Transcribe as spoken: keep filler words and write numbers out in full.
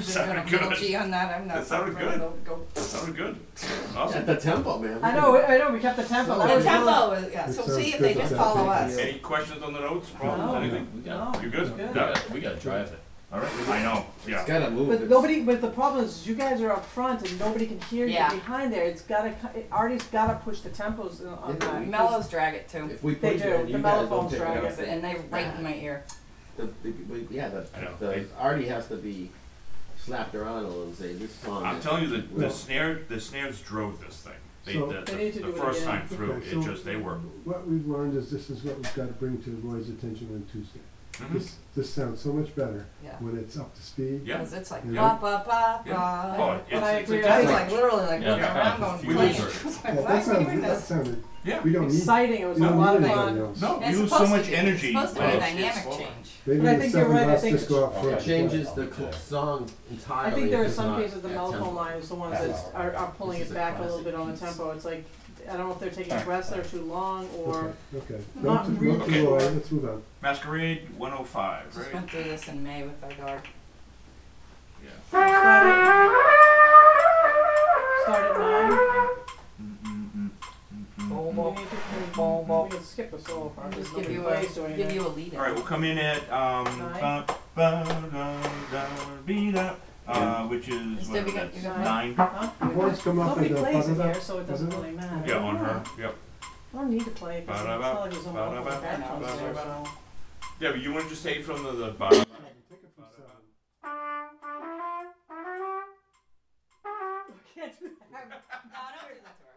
just Sounded gonna good. double G on that, I'm not. That sounded gonna good. Go, go. That sounded good. At Awesome. the tempo, man. I know, I know, we kept the tempo. So That The was tempo, really- is- yeah, It so sounds see if good they to just that follow big us. deal. Any questions on the notes, problems, No. anything? We got, No, You good? it's good. we Yeah. got, we got to drive it. All right. I know. It's Yeah. gotta move. But It's- nobody, but the problem is you guys are up front and nobody can hear Yeah. you behind there. It's gotta, co- it- Artie's gotta push the tempos on Yeah, that. we- Mellows drag it too, If we They push do. it, The you mellow guys don't phones pick drag it it. up. and they right in my ear. The, the, we, yeah, the, I know. the Artie has to be slapped around a little and say this song. I'm is- telling you, the, the Well- snare, the snares drove this thing. They, So- the, They the, need to the do it first again. time through, Okay, it so just, they were. What we've learned is this is what we've got to bring to Roy's attention on Tuesday. Mhm. This, this sounds so much better Yeah. when it's up to speed. Yeah. Cause it's like Yeah. ba ba ba Yeah. ba. Oh, But it's, I it's agree, a I I was different- like literally like Yeah, looking it's around kind of going, confusing. playing. I was like, Well, why that are we sounded, doing that this? sounded, Yeah. we don't need, Exciting, it was we a don't lot of need fun. anybody else. No, And it's you lose so supposed to much be- energy. It's supposed to be when a it's- dynamic it's slow. change. Maybe But I the think you're seven right, I of us think- just go out Okay. front. It changes the Okay. cl- song entirely. I think there if are it's some not cases the at mellow tempo. line is the ones That's that are, are pulling This it is a back a little classic bit on the piece. tempo. It's like, I don't know if they're taking breaths that are too long or. Okay, okay. Not No, to- really no to sure. Roy, let's move on. Masquerade one oh five, Just right? went through this in May with our dog. Yeah. Start at, start at nine. Mm-mm-mm. Mm-mm. Boom, We boom. need to, we can skip the solo part. Just There's give you nobody a plays doing give it. you a lead. All right, we'll come in at um, Nine. ba, ba, da, da, be, da, uh, which is Instead what, we got- that's you got nine. Huh? The words come up Nobody and they'll plays put it it here, up. so it doesn't Doesn't it? really matter. Yeah, on her. Yep. I don't need to play it because it's Ba-da-ba, not like there's a multiple ba-da-ba, backgrounds there, ba-da-ba. so. Yeah, but you want to just take from the, the bottom. Take it from seven. I can't do that. No, don't do that to her.